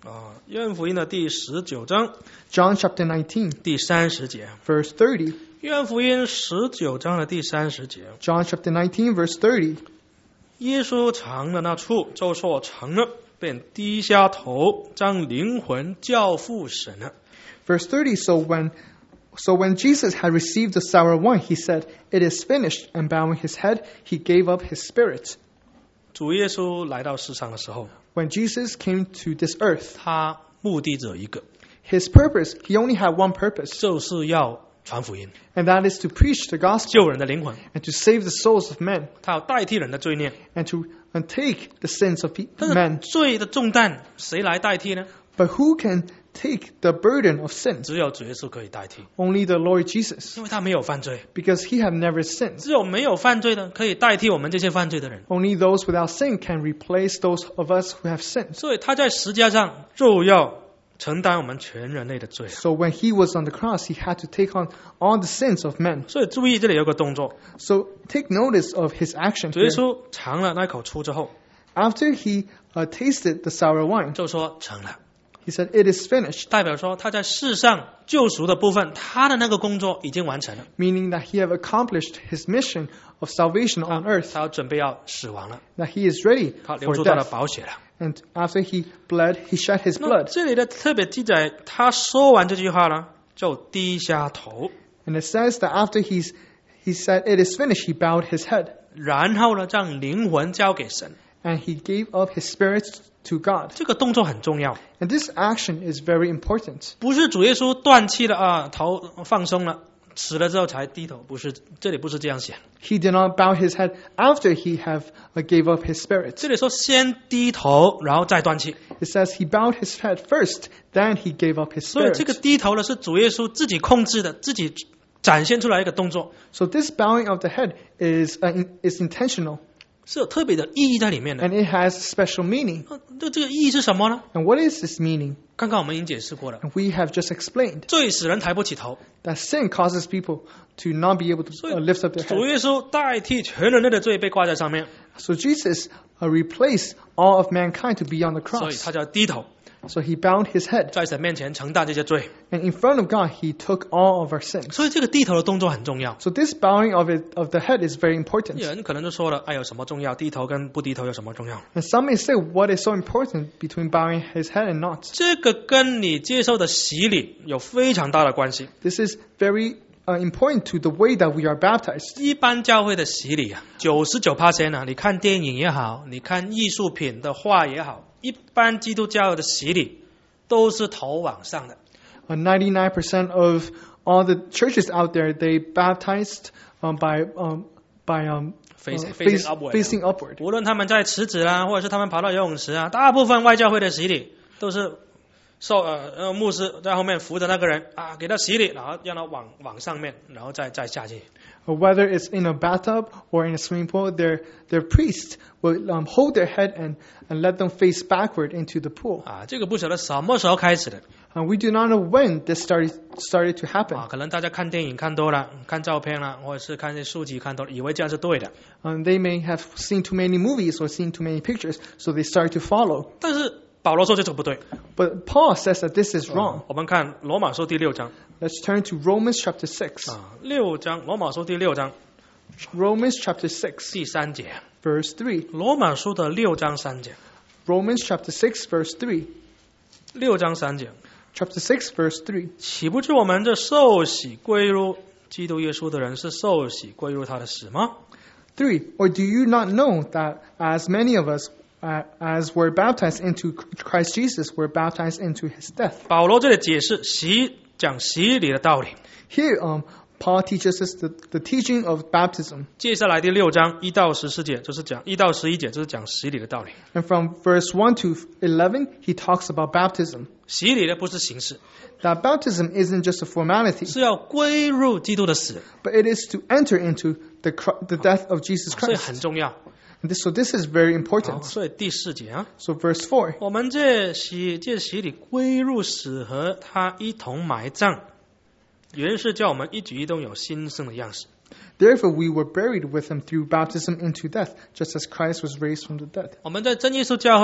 约翰福音的第十九章 John chapter nineteen, 第三十节。 verse thirty. 约翰福音十九章的第三十节， John chapter nineteen, verse thirty. 耶稣尝了那醋，就说成了，便低下头，将灵魂交付神了。 Verse thirty, so when so when Jesus had received the sour wine, he said, "It is finished," and bowing his head, he gave up his spirit. 主耶稣来到世上的时候， When Jesus came to this earth, 他目的只有一个， his purpose, he only had one purpose, 就是要传福音， and that is to preach the gospel 救人的灵魂。 and to save the souls of men 他要代替人的罪孽， and to and take the sins of pe- 但是 men. 罪的重担谁来代替呢？ But who can take the burden of sins? 只有主耶稣可以代替， Only the Lord Jesus, 因为他没有犯罪。 because he had never sinned. 只有没有犯罪的可以代替我们这些犯罪的人， Only those without sin can replace those of us who have sinned. 所以他在十字架上就要承担我们全人类的罪。 So when he was on the cross, he had to take on all the sins of men. 所以注意这里有个动作， So take notice of his action 主耶 here. 稣尝了那口醋之后， After he uh, tasted the sour wine, 就说成了， he said, "It is finished," 代表说他在世上救赎的部分，他的那个工作已经完成了， meaning that he have accomplished his mission of salvation on earth, 他要准备要死亡了， that he is ready 他流 for 出他的 death. 宝血了。 And after he bled, he shed his 那 blood. 这里的特别记载，他说完这句话呢，就低下头， And it says that after he's, he said, "It is finished," he bowed his head. 然后呢，将灵魂交给神。 And he gave up his spirit to God. 这个动作很重要， And this action is very important. 不是主耶稣断气了啊，头放松了，死了之后才低头，不是，这里不是这样写。 He did not bow his head after he have uh, gave up his spirit. 这里说先低头，然后再断气， It says he bowed his head first, then he gave up his 所以 spirit. 这个低头呢是主耶稣自己控制的，自己展现出来一个动作， So this bowing of the head is uh, in, is intentional, 是有特别的意义在里面的。 and it has special meaning. 那这这个意义是什么呢？ And what is this meaning? 刚刚我们已经解释过了， And we have just explained 罪使人抬不起头， that sin causes people to not be able to 所以 uh, lift up their 主 head. 耶稣代替全人类的罪被挂在上面， So Jesus uh, replaced all of mankind to be on the 所以 cross. 他就要低头， So he bowed his head, 在神面前承担这些罪。 and in front of God, he took all of our sins. 所以这个低头的动作很重要。 So this bowing of it of the head is very 有 important. 人可能就说了，哎，有什么重要？低头跟不低头有什么重要？ And some may say, what is so important between bowing his head and not? 这个跟你接受的洗礼有非常大的关系。 This is very uh, important to the way that we are baptized. 一般教会的洗礼啊，九十九趴啊，你看电影也好，你看艺术品的画也好，一般基督教的洗礼都是头往上的。 Uh, ninety-nine percent of all the churches out there, they baptized um, by um, by um, Facing- uh, facing face- upward. facing upward. 无论他们在池子啊，或者是他们跑到游泳池啊，大部分外教会的洗礼都是受呃呃牧师在后面扶着那个人啊，给他洗礼，然后让他往往上面，然后再再下去。 Or whether it's in a bathtub or in a swimming pool, their their priest will um, hold their head and, and let them face backward into the pool. 啊，这个不晓得什么时候开始的 And we do not know when this started started to happen. 啊，可能大家看电影看多了，看照片了，或者是看这书籍看多了，以为这样是对的。 Um, they may have seen too many movies or seen too many pictures, so they start to follow. 但是保罗说这个不对。 But Paul says that this is wrong. 我们看罗马书第六章 Let's turn to Romans chapter six. 啊，六章罗马书第六章 Romans chapter six, 第三节， verse three. 罗马书的六章三节， Romans chapter six, verse three. 六章三节， Chapter six, verse three. 岂不知我们这受洗归入基督耶稣的人是受洗归入他的死吗？ three. Or do you not know that as many of us uh, as were baptized into Christ Jesus were baptized into his death? 保罗这里解释洗讲洗礼的道理。 Here, um, Paul teaches us the, the teaching of baptism. 接下来第六章一到十四节就是讲一到十一节就是讲洗礼的道理。 And from verse one to eleven, he talks about baptism. 洗礼呢不是形式， That baptism isn't just a formality, 是要归入基督的死， but it is to enter into the, cr- the death of Jesus 所以 Christ. 很重要。 And this, so this is very 好， important. 所以第四节啊， So verse four. 我们这洗这洗礼归入死和他一同埋葬，原是叫我们一举一动有新生的样式。 Therefore we were buried with him through baptism into death, just as Christ was raised from the dead. 我们在真耶稣教会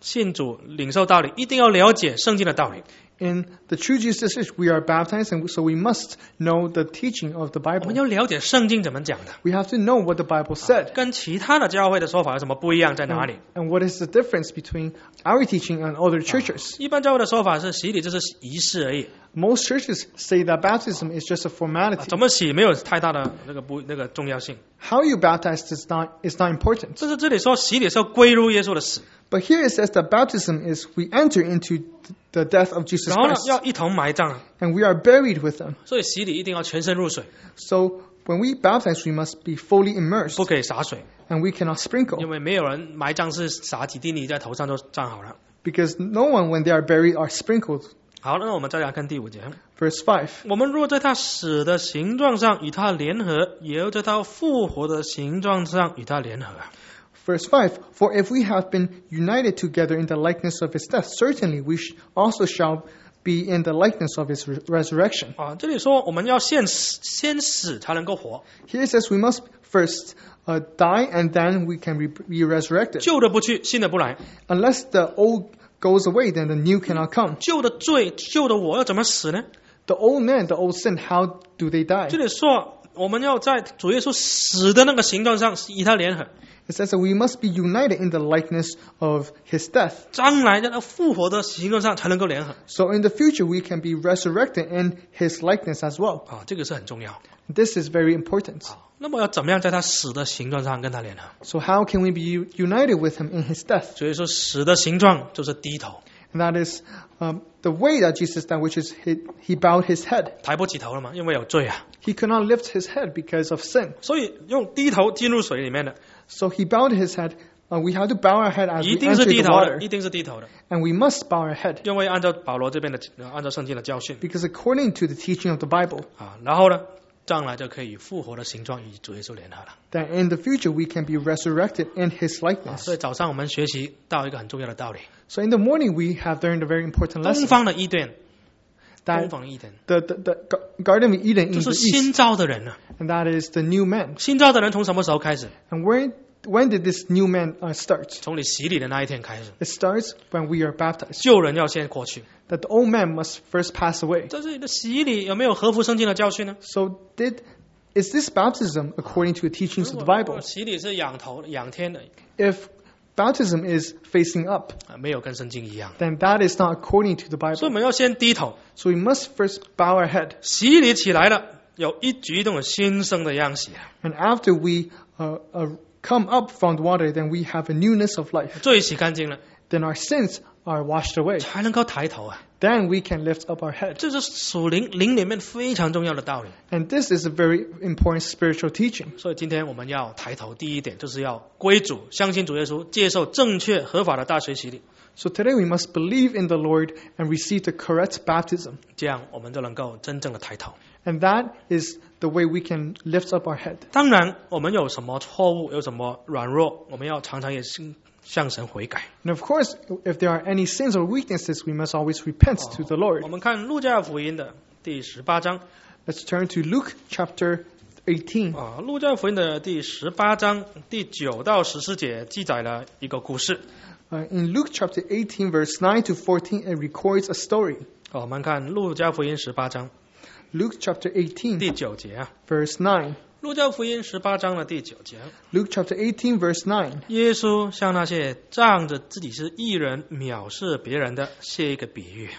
信主、领受道理，一定要了解圣经的道理。 In the true Jesus Church, we are baptized, and so we must know the teaching of the 我们 Bible. 要了解圣经怎么讲的， We have to know what the Bible said, 跟其他的教会的说法有什么不一样，在哪里？ and what is the difference between our teaching and other churches. 一般教会的说法是洗礼就是仪式而已， Most churches say that baptism is just a 啊 formality. 怎么洗没有太大的那个不那个重要性。 How you baptize is not is not important. 但是这里说洗礼是要归入耶稣的死， But here it says that baptism is we enter into the death of Jesus 然后呢 Christ, 要一同埋葬， and we are buried with him. 所以洗礼一定要全身入水， So when we baptize, we must be fully immersed, 不可以洒水， and we cannot 因 sprinkle, 为没有人埋葬是撒几滴泥在头上就站好了。 because no one, when they are buried, are sprinkled. 好，那我们再来看第五节。 Verse five. 我们若在他死的形状上与他联合，也要在他复活的形状上与他联合啊。 Verse five. For if we have been united together in the likeness of his death, certainly we sh- also shall be in the likeness of his re- resurrection. 啊，这里说我们要先死，先死才能够活， Here it says we must first uh, die, and then we can re- be resurrected. 旧的不去，新的不来。 Unless the old goes away, then the new cannot come. 旧的罪，旧的我要怎么死呢？ The old man, the old sin, how do they die? 这里说我们要在主耶稣死的那个形状上与他联合， It says that we must be united in the likeness of his death. 将来在他复活的形状上才能够联合。 So in the future, we can be resurrected in his likeness as well. 啊，这个是很重要。 This is very important. 啊，那么要怎么样在他死的形状上跟他联合？ So how can we be u- united with him in his death? 主耶稣死的形状就是低头， And that is um, the way that Jesus died, which is he, he bowed his head. 抬不起头了嘛，因为有罪啊， He could not lift his head because of sin. 所以用低头进入水里面的， So he bowed his head. Uh, we have to bow our head as 一 we 定是 enter 低 the 头的， water. 一定是低头的， And we must bow our head 因为按照保罗这边的，呃按照圣经的教训 because according to the teaching of the Bible, 啊，然后呢，将来就可以以复活的形状与主耶稣联合了。 that in the future we can be resurrected in his 啊 likeness. 所以早上我们学习到一个很重要的道理： So in the morning we have learned a very important 东 lesson 方的伊甸，东 that 方的伊甸 the, the, the Ga- Garden of Eden 就 in 是 the 新 east, 造的人啊。 and that is the new man. 新造的人从什么时候开始？ And where, when did this new man uh, start? 从你洗礼的那一天开始。 It starts when we are baptized. 旧人要先过去。 That the old man must first pass away. 但是你的洗礼有没有合乎圣经的教训呢？ So did is this baptism according to the teachings of 如 the 果 Bible? 洗礼是仰头仰天的， If baptism is facing up, 啊没有跟圣经一样， then that is not according to the 所以我 Bible. 们要先低头。 So we must first bow our head. 洗礼起来了，有一举一动有新生的样式， And after we uh, uh, come up from the water, then we have a newness of life. 罪洗干净了， Then our sins are washed away. 才能够抬头啊！ Then we can lift up our head. 这是属灵灵里面非常重要的道理。 And this is a very important spiritual teaching. 所以今天我们要抬头，第一点就是要归主，相信主耶稣，接受正确合法的大水洗礼， So today we must believe in the Lord and receive the correct baptism. 这样我们就能够真正的抬头。 And that is the way we can lift up our head. 当然，我们有什么错误，有什么软弱，我们要常常也是向神悔改。 And of course, if there are any sins or weaknesses, we must always repent to the 我 Lord. 们看路加福音的第十八章 Let's turn to Luke chapter eighteen. 啊，路加福音的第十八章第九到十四节记载了一个故事。 Uh, in Luke chapter eighteen, verse nine to fourteen, it records a story. 哦我们看路加福音十八章 Luke chapter eighteen, 第九节啊， verse nine. 路加福音十八章的第九节， Luke chapter eighteen, verse nine. 耶稣向那些仗着自己是义人藐视别人的，写一个比喻。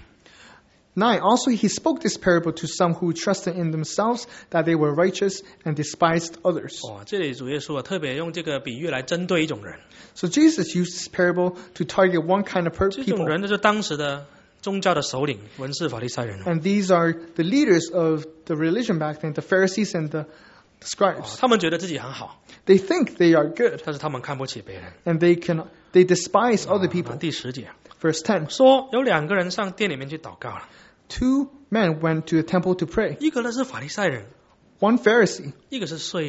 nine. Also, he spoke this parable to some who trusted in themselves that they were righteous and despised others. 哇，这里主耶稣啊，特别用这个比喻来针对一种人， So Jesus used this parable to target one kind of per- 这种 people. 人就是当时的宗教的首领文士法利赛人。 And these are the leaders of the religion back then, the Pharisees and the, the 哦 scribes. 他们觉得自己很好， They think they are good, 但是他们看不起别人。 and they can they despise other 啊 people. 第十节 Verse ten. 说，有两个人上店里面去祷告了， Two men went to the temple to pray. 一个呢是法利赛人， One Pharisee, 一个是税吏。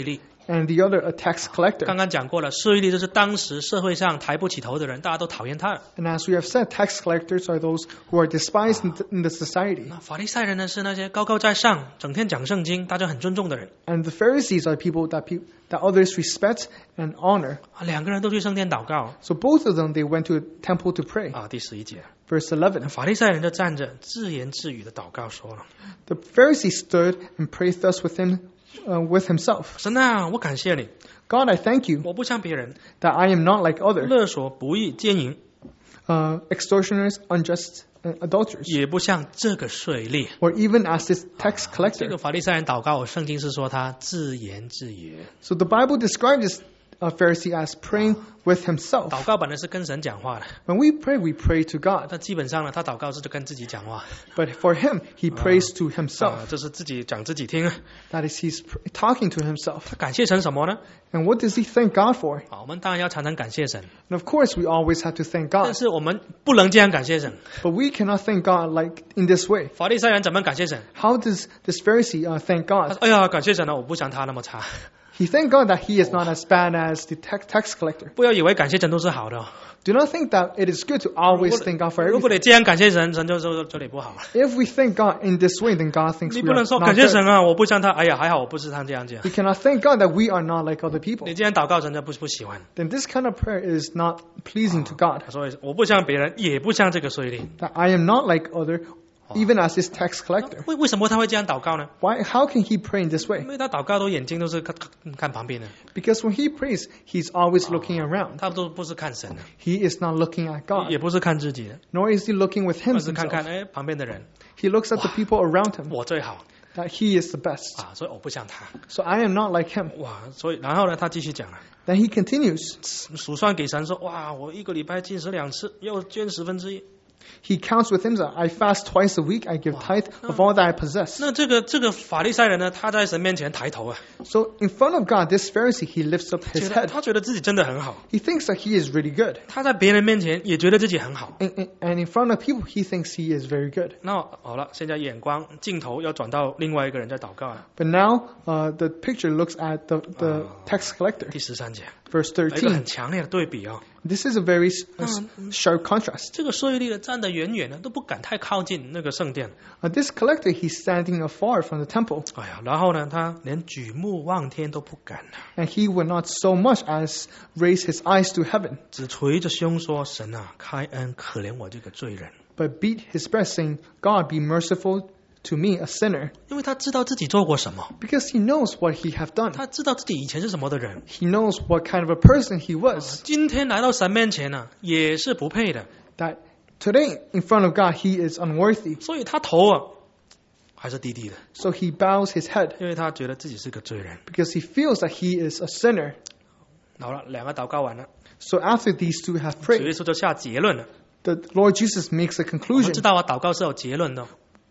and the other a tax collector. 刚刚讲过了，税吏就是当时社会上抬不起头的人，大家都讨厌他。 And as we have said, tax collectors are those who are despised in the, in the society. 那法利赛人呢，是那些高高在上，整天讲圣经，大家很尊重的人。 And the Pharisees are people that, pe- that others respect and honor. 啊，两个人都去圣殿祷告 So both of them, they went to a temple to pray. 啊。第十一节， Verse eleven. 法利赛人就站着自言自语的祷告说了： The Pharisee stood and prayed thus within, uh, with himself. 神啊，我感谢你， God, I thank you 我不像别人 that I am not like others, 勒索、不义、奸淫， uh, extortioners, unjust, and adulterers, 也不像这个税吏。 or even as this tax 这 collector. 个法利赛人祷告，圣经是说他自言自语。 So the Bible describes this uh, Pharisee as praying with himself. 祷告本来是跟神讲话的， When we pray, we pray to God. 但基本上呢，他祷告是就跟自己讲话 But for him, he prays to himself. 啊，这是自己讲自己听。 That is, he's pr- talking to himself. 他感谢神什么呢？ And what does he thank God for? 啊，我们当然要常常感谢神， And of course, we always have to thank 但 God. 是我们不能这样感谢神。 But we cannot thank God like in this way. 法利赛人怎么感谢神？ How does this Pharisee uh, thank 他 God? 说：“哎呀，感谢神了，我不像他那么差。 He thanked God that he is not as bad as the tax, tax collector. 不要以为感谢神都是好的哦。 Do not think that it is good to always thank God for 如果 everything. 你这样感谢神，神就就就你不好了。 If we thank God in this way, then God thinks 你 we 不 are 能说 not 感谢 good. 神啊，我不像他。哎呀，还好我不是他这样讲。 We cannot thank God that we are not like other people. 你这样祷告，神就不不喜欢。 Then this kind of prayer is not pleasing to God. 所以我不像别人，也不像这个税吏。 That I am not like other, even as this tax collector. 为为什么他会这样祷告呢？ Why? How can he pray in this 因 way? 为他祷告都眼睛都是看看看旁边的， Because when he prays, he's always looking around. 他都不是看神的， He is not looking at God, 也不是看自己的， nor is he looking with him 而是看看 himself. 哎旁边的人， He looks at the people around him, 我最好 that he is the best. 啊，所以我不像他。 So I am not like him. 哇，所以然后呢，他继续讲了， Then he continues. 数算给神说，哇，我一个礼拜进食两次，又捐十分之一。 He counts with himself. I fast twice a week. I give tithe of all that I possess. 那这个这个法利赛人呢，他在神面前抬頭啊， So in front of God, this Pharisee, he lifts up 觉 his 得 head. 他觉得自己真的很好， He thinks that he is really good. 他在别人面前也觉得自己很好。 And, and- and in front of people, he thinks he is very good. 那好了，现在眼光镜头要转到另外一个人在祷告了。 But now uh, the picture looks at the, the tax collector. 第十三节， Verse 有一个很 thirteen. 强烈的对比哦。 This is a very uh, sharp contrast. 这个税吏呢，站得远远的，都不敢太靠近那个圣殿。 Uh, this collector, he's standing afar from the temple, 哎呀，然后呢，他连举目望天都不敢， and he would not so much as raise his eyes to heaven, 只捶着胸说：“神啊，开恩，可怜我这个罪人。 but beat his breast, saying, God, be merciful to me, a sinner. ” 因为他知道自己做过什么， Because he knows what he have done. 他知道自己以前是什么的人。 He knows what kind of a person he was. 今天来到神面前呢、也是不配的， That today, in front of God, he is unworthy. 所以他头啊还是低低的， So he bows his head 因为他觉得自己是个罪人。 because he feels that he is a sinner. 好了，两个祷告完了， So after these two have 主耶 prayed, 稣就下结论了。 the Lord Jesus makes a 我们 conclusion. 知道啊，祷告是有结论的哦，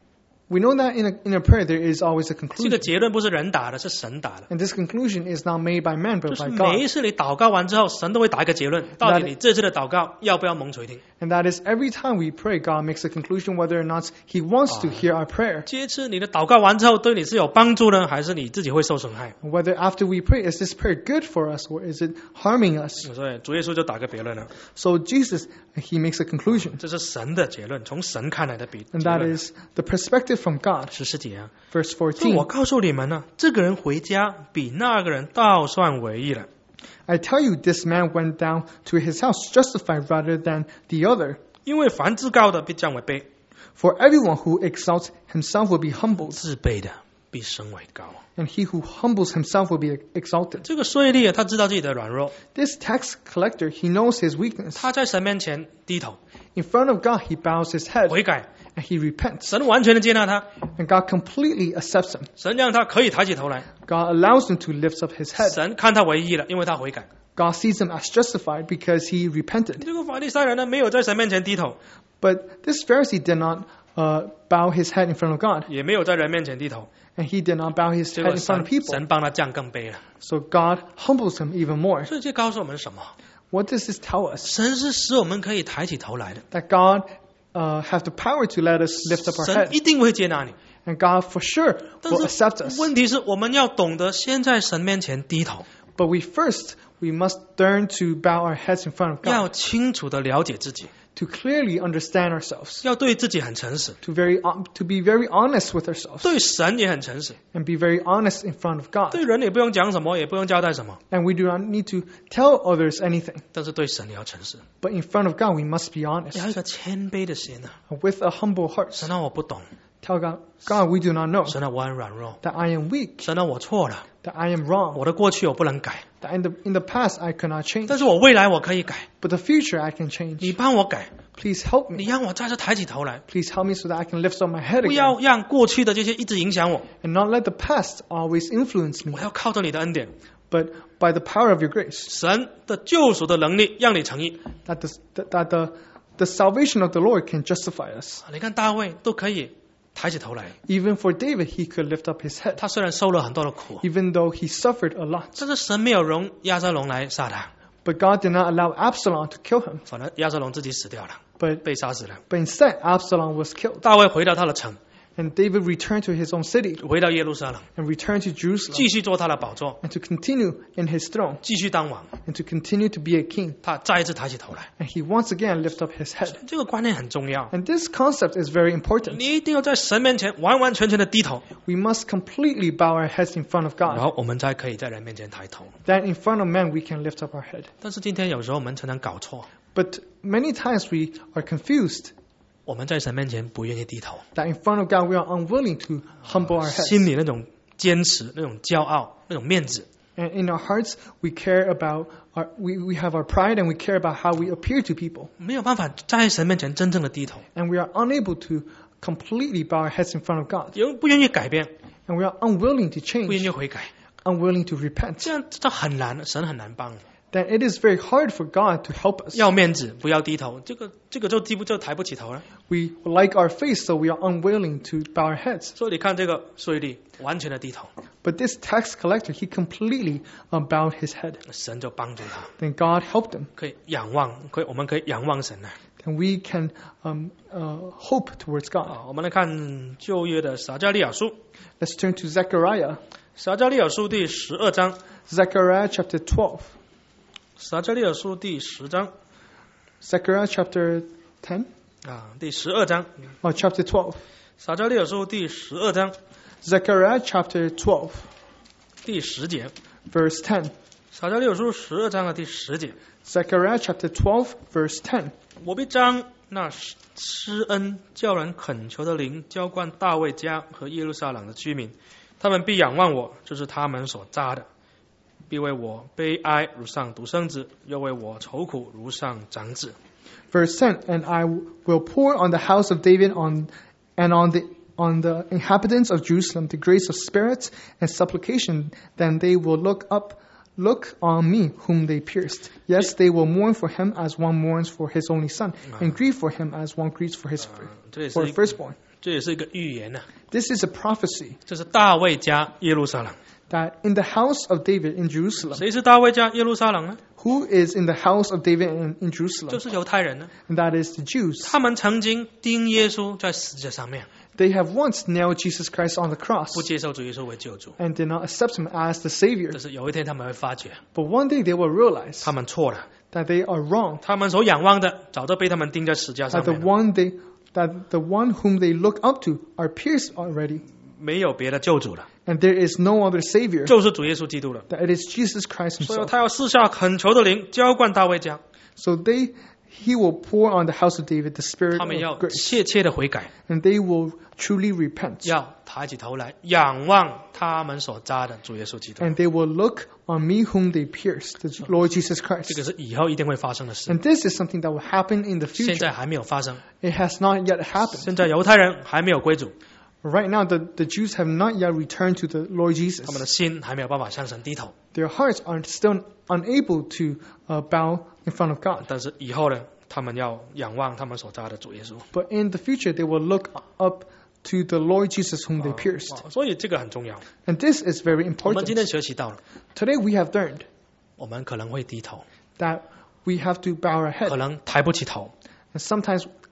We know that in a, in a prayer there is always a 这个 conclusion. 结论不是人打的，是神打的。 And this conclusion is not made by man 就 but 是 by 每 God. 一次你祷告完之后，神都会打一个结论，到底你这次的祷告要不要蒙垂听？ And that is every time we pray, God makes a conclusion whether or not he wants to hear our prayer. 这次你的祷告完之后，对你是有帮助呢，还是你自己会受损害？ Whether after we pray, is this prayer good for us or is it harming us? 所以主耶稣就打个结论了， So Jesus, he makes a conclusion. 这是神的结论，从神看来的比 And 结 that 论。 is the perspective from God. 十四节啊， Verse 所以 fourteen. 我告诉你们呢，这个人回家比那个人倒算为义了。 I tell you, this man went down to his house justified rather than the other. 因为凡自高的必降为卑， For everyone who exalts himself will be humbled, 自卑的必升为高。 and he who humbles himself will be exalted. 这个税吏啊，他知道自己的软弱， This tax collector, he knows his weakness. 他在神面前低头 In front of God, he bows his head 悔改， and he repents. 神完全的接纳他， And God completely accepts him. 神让他可以抬起头来， God allows him to lift up his head. 神看他为义了，因为他悔改。 God sees him as justified because he repented. 这个法利赛人呢，没有在神面前低头， But this Pharisee did not uh, bow his head in front of God, 也没有在人面前低头， and he did not bow his 结 head 果 in front 神 of people. 神帮他降更卑了。 So God humbles him even more. 所以这告诉我们什么？ What does this tell us? 神是使我们可以抬起头来的， That God uh, have the power to let us lift up our 神 head, 一定会接纳你。 And God for sure 但 will 是 accept us. 问题是我们要懂得先在神面前低头， But we first, we must learn to bow our heads in front of 要 God, 清楚的了解自己， to clearly understand ourselves, 要对自己很诚实， to very hon- to be very honest with ourselves, 对神也很诚实， and be very honest in front of God. 对人也不用讲什么，也不用交代什么， And we do not need to tell others anything. 但是对神也要诚实， But in front of God, we must be 要 honest 一个谦卑的心啊。 with a humble heart. 神啊，我不懂， Tell God, God, we do not know 神啊，我很软弱， that I am weak, 神啊，我错了， that I am wrong, 我的过去我不能改， that in the in the past I could not change, 但是我未来我可以改， but the future I can change. 你帮我改， Please help 你 me. 让我再次抬起头来， Please help me so that I can lift up my head 不 again 要让过去的这些一直影响我， and not let the past always influence me, 我要靠着你的恩典， but by the power of your grace, 神的救赎的能力让你成义。 that the that the the salvation of the Lord can justify us. 你看大卫都可以抬起头来， Even for David, he could lift up his head, 他虽然受了很多的苦， even though he suffered a lot. 但是神没有容亚瑟龙来杀他， But God did not allow Absalom to kill him, 反而亚瑟龙自己死掉了， but 被杀死了。 but instead Absalom was killed. 大卫回到他的城， And David returned to his own city 回到耶路撒冷， and returned to Jerusalem 继续做他的宝座， and to continue in his throne 继续当王。 and to continue to be a king. 他再一次抬起头来， And he once again lift up his head. 这个观念很重要。 And this concept is very important. 你一定要在神面前完完全全的低头， We must completely bow our heads in front of 然 God. 后我们才可以在人面前抬头。 Then in front of men we can lift up our head. 但是今天有时候我们常常搞错， But many times we are confused 我们在神面前不愿意低头， that in front of God we are unwilling to humble our heads. 心里那种坚持、那种骄傲、那种面子， And in our hearts we care about our, we, we have our pride and we care about how we appear to people. 没有办法在神面前真正的低头， And we are unable to completely bow our heads in front of God. 也不愿意改变， And we are unwilling to 不愿 change, 意悔改， unwilling to repent. 这样这很难，神很难帮。 Then it is very hard for God to help us. 要面子，不要低头，这个这个就低不就抬不起头了。 We like our face, so we are unwilling to bow our heads. 所以你看这个税吏完全的低头， But this tax collector, he completely uh, bowed his head. 神就帮助他， Then God helped him. 可以仰望，可以我们可以仰望神呢。 And we can um, uh, hope towards God. 啊，我们来看旧约的撒迦利亚书， Let's turn to Zechariah. 撒迦利亚书第十二章， Zechariah chapter twelve. 撒迦利亚书第十章 Zechariah chapter ten? 啊，第十二章， Oh, chapter twelve. 撒迦利亚书第十二章 Zechariah chapter twelve, 第十节， verse ten. 撒迦利亚书十二章的第十节， Zechariah chapter twelve, verse ten. 我必将那施施恩叫人恳求的灵浇灌大卫家和耶路撒冷的居民，他们必仰望我，这是他们所扎的，必为我悲哀如上独生子，又为我愁苦如上长子。 Verse ten, and I will pour on the house of David on and on the on the inhabitants of Jerusalem the grace of spirits and supplication, then they will look up look on me whom they pierced. Yes, they will mourn for him as one mourns for his only son, and grieve for him as one grieves for his 这也 for 是一 firstborn. 这也是一个预言呢、啊， This is a prophecy 这是大卫家耶路撒冷。 that in the house of David in Jerusalem, 谁是大卫家耶路撒冷呢？ who is in the house of David in, in 就 Jerusalem, 是犹太人呢。 and that is the Jews. 他们曾经钉耶稣在十字架上面， They have once nailed Jesus Christ on the cross 不接受主耶稣为救主。 and did not accept him as the Savior. 但是有一天他们会发觉， But one day they will realize 他们错了， that they are wrong, 他们所仰望的早就被他们钉在十字架 that 上 the 面了， one they that the one whom they look up to are pierced already, 没有别的救主了， and there is no other Savior, 就是主耶稣基督了。 that it is Jesus Christ 所以 himself. 他要赐下恳求的灵浇灌大卫家， So they he will pour on the house of David the Spirit 他们要 of grace, 切切的悔改， and they will truly repent, 要抬起头来仰望他们所扎的主耶稣基督。 and they will look on me whom they pierced, the Lord Jesus 这 Christ. 个是以后一定会发生的事， And this is something that will happen in the 现 future. 在还没有发生。 It has not yet happened. 现在犹太人还没有归主， Right now, the, the Jews have not yet returned to the Lord Jesus. 他们的心还没有办法向神低头。 Their hearts are still unable to uh, bow in front of God. 但是以后呢，他们要仰望他们所扎的主耶稣。 But in the future, they will look up to the Lord Jesus whom they pierced. 哦所以这个很重要。 And this is very 我们今 important. 天学习到了， Today, we have learned 我们可能会低头， that we have to bow our 可 head. 能抬不起头， And sometimes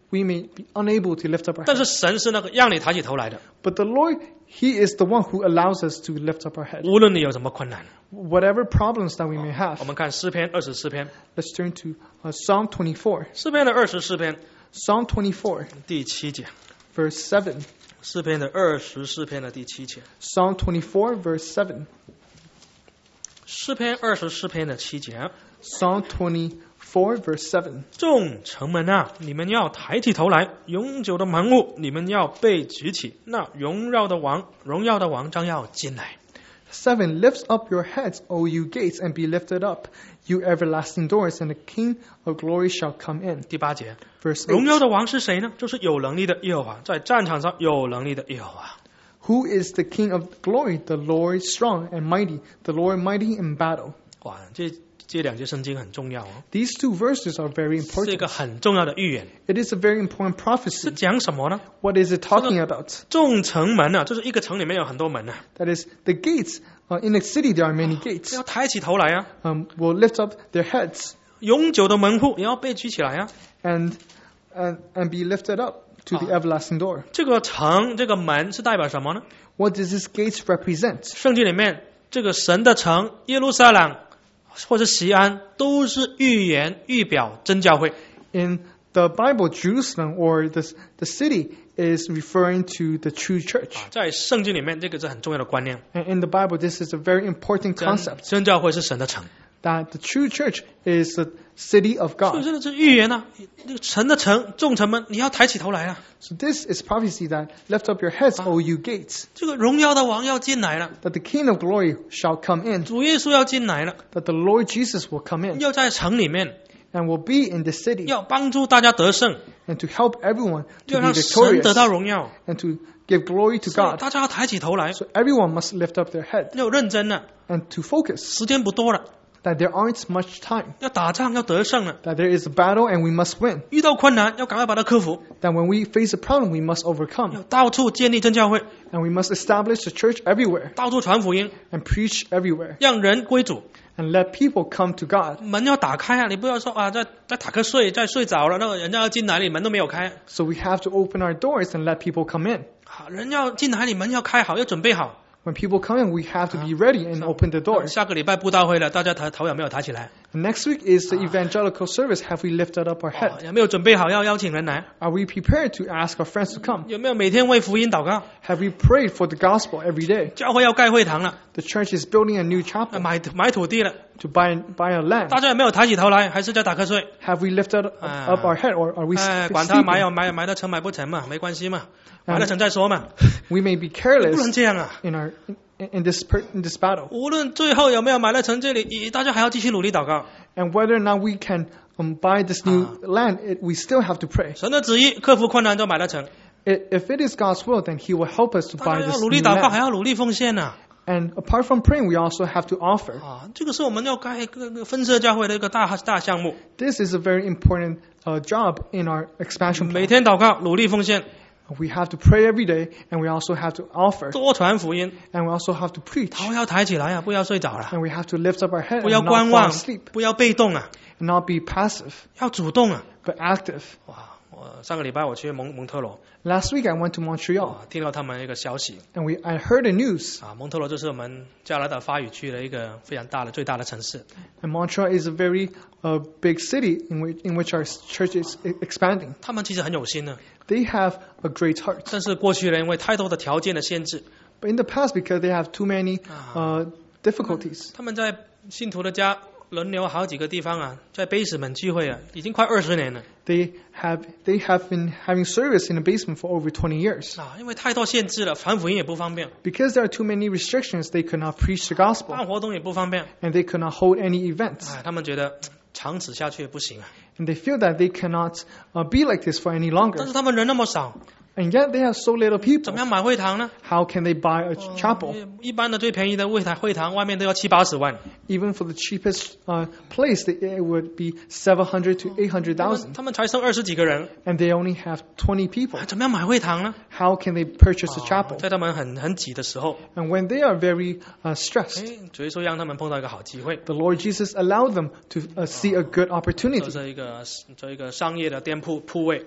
we may be unable to lift up our 但是 heads. 神是那个让你抬起头来的， But the Lord, He is the one who allows us to lift up our head. 无论你有什么困难。 Whatever problems that we may 我 have. 们看诗篇二十四篇， Let's turn to uh, Psalm twenty-four. 诗篇的二十四篇 Psalm twenty-four, 第七节， verse seven. 诗篇的二十四篇的第七节， Psalm twenty-four, verse seven. 诗篇二十四篇的七节， Psalm twenty-four, verse seven. 众城门啊，你们要抬起头来；永久的门户，你们要被举起。那荣耀的王，荣耀的王将要进来。 Seven, lift up your heads, O you gates, and be lifted up, you everlasting doors, and the King of glory shall come in. 第八节， Verse 荣 eight. 耀的王是谁呢？就是有能力的耶和华，在战场上有能力的耶和华。 Who is the King of glory? The Lord strong and mighty, the Lord mighty in battle. 哇，这这两节圣经很重要哦， These two verses are very 是一 important. 个很重要的预言。 It is a very important 是 prophecy. 讲什么呢？ What is it talking about? 众城门啊，就是一个城里面有很多门啊， That is, the gates. Uh, in the city, there are many gates. 要抬起头来啊。 Um, will lift up their heads 永久的门户也要被举起来啊。 and, and, and be lifted up to the everlasting door. 这个城，这个门是代表什么呢？ What does this gates represent? 圣经里面这个神的城耶路撒冷或者西安都是预言预表真教会。 In the Bible, Jerusalem or the, the city is referring to the true church. 在圣经里面，这个是很重要的观念。 And in the Bible, this is a very important 真 concept 真教会是神的城， that the true church is the city of 所以 God. 这个是预言啊。那个神的城，众城门，你要抬起头来啊！ So this is prophecy that lift up your heads, O you gates, 这个荣耀的王要进来了， that the King of glory shall come in, 主耶稣要进来了， that the Lord Jesus will come in 要在城里面， and will be in the city 要帮助大家得胜， and to help everyone 要 to be 让神 victorious 得到荣耀。 and to give glory to 所以 God. 大家要抬起头来， So everyone must lift up their head 要认真了， and to focus 时间不多了， that there aren't much time, 要打仗，要得胜了。 that there is a battle and we must win, 遇到困难要赶快把它克服， that when we face a problem we must overcome, 要到处建立真教会， and we must establish the church everywhere 到处传福音， and preach everywhere 让人归主。 and let people come to God. 门要打开啊！你不要说啊，在在打瞌睡，在睡着了，那个人家要进来，你门都没有开。 So we have to open our doors and let people come in. 啊，人要进来，你门要开好，要准备好。 When people come in, we have to be ready and open the doors. 下个礼拜布道会了，大家头头有没有抬起来？ And next week is the evangelical service. Have we lifted up our 哦 head? 有没有准备好要邀请人来？ Are we prepared to ask our friends to come? 有没有每天为福音祷告？ Have we prayed for the gospel every day? 教会要盖会堂了， The church is building a new 啊 chapel 买买土地了， to buy, buy a land. 大家有没有抬起头来？还是在打瞌睡？ Have we lifted up, up our head or are we 哎，管他买 sleeping? 有买买得成买不成嘛，没关系嘛，买得成再说嘛， We may be 不 careless 能这样啊！ in our in, in this per, in this battle. 无论最后有没有买得成，这里大家还要继续努力祷告。 And whether or not we can um, buy this new land, it, we still have to pray. 神的旨意，克服困难就买得成。 I- If it is God's will, then He will help us to 大 buy 家要 this 努 new 力祷告，还 land. 要努力奉献呐、 And apart from praying, we also have to offer. 啊！这个是我们要盖各个分社教会的一个大大项目。 This is a very important uh, job in our expansion 每 plan. 天祷告，努力奉献， We have to pray every day, and we also have to offer, 多传福音。 and we also have to preach, 头要抬起来啊，不要睡着了， and we have to lift up our head 不 and 要 not 观 fall 望 asleep, 不要被动啊， and not be passive, 要主动啊！ but active. 哇！我上个礼拜我去蒙蒙特罗， Last week I went to Montreal, 啊，听到他们一个消息 and we I heard the news. 啊，蒙特罗就是我们加拿大法语区的一个非常大的最大的城市。 And Montreal is a very uh, big city in which in which our church is e- expanding. 他们其实很有心的， They have a great heart, 但是过去呢，因为太多的条件的限制， but in the past, because they have too many uh, difficulties, 他们在信徒的家轮流好几个地方啊，在 basement 聚会啊，已经快二十年了 they have they have been having service in the basement for over twenty years. 啊，因为太多限制了，传福音也不方便， Because there are too many restrictions, they could not preach the gospel, 办活动也不方便， and they could not hold any events. 哎，他们觉得长此下去也不行啊。 And they feel that they cannot uh, be like this for any 但 longer. 是他们人那么少， And yet they have so little 怎 people. 么样买会堂呢？ How can they buy a ch- chapel? 一般的最便宜的会堂，会堂外面都要七八十万， Even for the cheapest uh, place, they, it would be seven hundred to eight hundred 他们 thousand. 他们才剩二十几个人， And they only have twenty people. 哎怎么样买会堂呢？ How can they purchase a 啊 chapel? 在他们很很挤的时候， And when they are very uh, stressed, 哎，主耶稣让他们碰到一个好机会， the Lord Jesus allowed them to uh, see a good 这 opportunity. 是一个这一个商业的店铺铺位，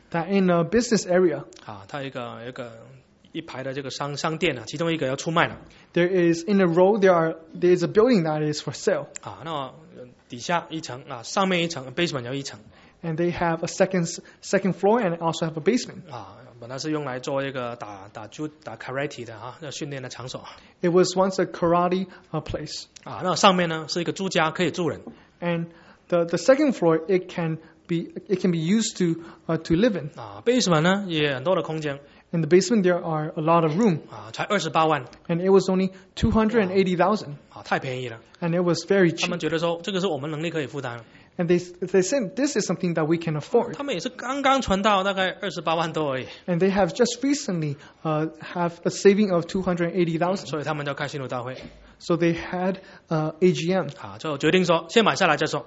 that in a business area, 啊，它有一个有一个一排的这个商商店啊，其中一个要出卖了 there is in a row there are there is a building that is for sale, 啊，那呃底下一层啊，上面一层 basement 有一层 and they have a second second floor and also have a basement. 啊，本来是用来做一个打打judo 打 karate 的啊，要训练的场所 It was once a karate uh, place, 啊，那上面呢是一个住家，可以住人 and the the second floor it can be it can be used to uh, to live in. 啊，basement 呢也很多的空间 In the basement there are a lot of room, 啊，才二十八万 and it was only two hundred eighty thousand, 啊，太便宜了， and it was very 他 cheap. 们觉得说这个是我们能力可以负担， And they they said this is something that we can afford. 他们也是刚刚存到大概二十八万多而已， And they have just recently uh, have a saving of two hundred eighty thousand. 所以他们就开新路大会 So they had uh, A G M, 啊，就决定说先买下来再说